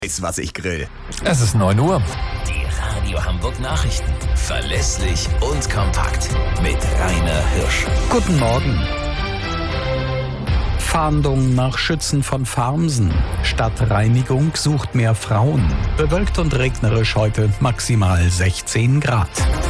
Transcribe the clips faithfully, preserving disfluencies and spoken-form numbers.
Ist, was ich grill. Es ist neun Uhr. Die Radio Hamburg Nachrichten. Verlässlich und kompakt. Mit Rainer Hirsch. Guten Morgen. Fahndung nach Schützen von Farmsen. Stadtreinigung sucht mehr Frauen. Bewölkt und regnerisch heute, maximal sechzehn Grad.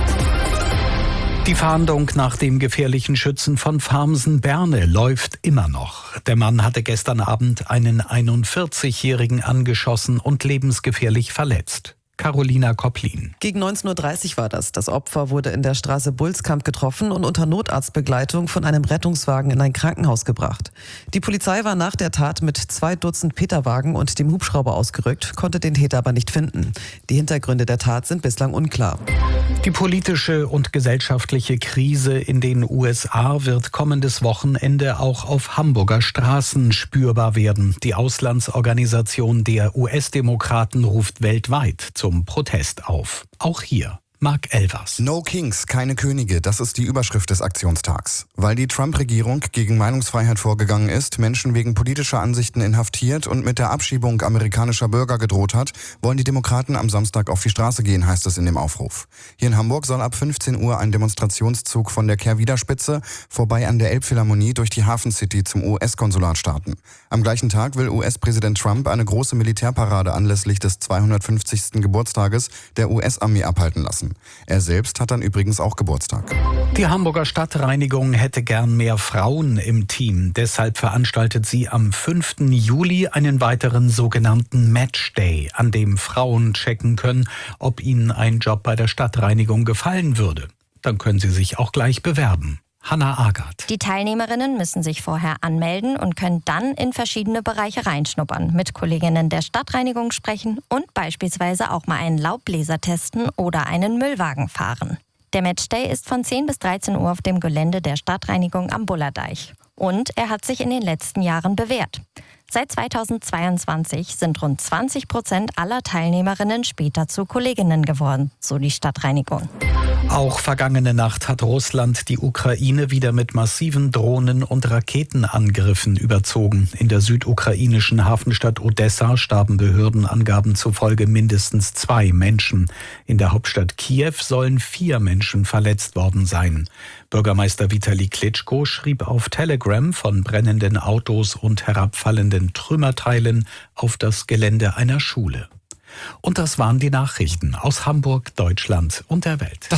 Die Fahndung nach dem gefährlichen Schützen von Farmsen-Berne läuft immer noch. Der Mann hatte gestern Abend einen einundvierzigjährigen angeschossen und lebensgefährlich verletzt. Carolina Kopplin. Gegen neunzehn Uhr dreißig war das. Das Opfer wurde in der Straße Bulskamp getroffen und unter Notarztbegleitung von einem Rettungswagen in ein Krankenhaus gebracht. Die Polizei war nach der Tat mit zwei Dutzend Peterwagen und dem Hubschrauber ausgerückt, konnte den Täter aber nicht finden. Die Hintergründe der Tat sind bislang unklar. Die politische und gesellschaftliche Krise in den U S A wird kommendes Wochenende auch auf Hamburger Straßen spürbar werden. Die Auslandsorganisation der U S-Demokraten ruft weltweit zum Protest auf. Auch hier Mark Elvers. No Kings, keine Könige, das ist die Überschrift des Aktionstags. Weil die Trump-Regierung gegen Meinungsfreiheit vorgegangen ist, Menschen wegen politischer Ansichten inhaftiert und mit der Abschiebung amerikanischer Bürger gedroht hat, wollen die Demokraten am Samstag auf die Straße gehen, heißt es in dem Aufruf. Hier in Hamburg soll ab fünfzehn Uhr ein Demonstrationszug von der Kehrwiederspitze vorbei an der Elbphilharmonie durch die Hafen City zum U S-Konsulat starten. Am gleichen Tag will U S-Präsident Trump eine große Militärparade anlässlich des zweihundertfünfzigsten Geburtstages der U S-Armee abhalten lassen. Er selbst hat dann übrigens auch Geburtstag. Die Hamburger Stadtreinigung hätte gern mehr Frauen im Team. Deshalb veranstaltet sie am fünften Juli einen weiteren sogenannten Matchday, an dem Frauen checken können, ob ihnen ein Job bei der Stadtreinigung gefallen würde. Dann können sie sich auch gleich bewerben. Hannah Agard. Die Teilnehmerinnen müssen sich vorher anmelden und können dann in verschiedene Bereiche reinschnuppern, mit Kolleginnen der Stadtreinigung sprechen und beispielsweise auch mal einen Laubbläser testen oder einen Müllwagen fahren. Der Matchday ist von zehn bis dreizehn Uhr auf dem Gelände der Stadtreinigung am Bullerdeich. Und er hat sich in den letzten Jahren bewährt. Seit zweitausendzweiundzwanzig sind rund zwanzig Prozent aller Teilnehmerinnen später zu Kolleginnen geworden, so die Stadtreinigung. Auch vergangene Nacht hat Russland die Ukraine wieder mit massiven Drohnen- und Raketenangriffen überzogen. In der südukrainischen Hafenstadt Odessa starben Behördenangaben zufolge mindestens zwei Menschen. In der Hauptstadt Kiew sollen vier Menschen verletzt worden sein. Bürgermeister Vitali Klitschko schrieb auf Telegram von brennenden Autos und herabfallenden Trümmerteilen auf das Gelände einer Schule. Und das waren die Nachrichten aus Hamburg, Deutschland und der Welt.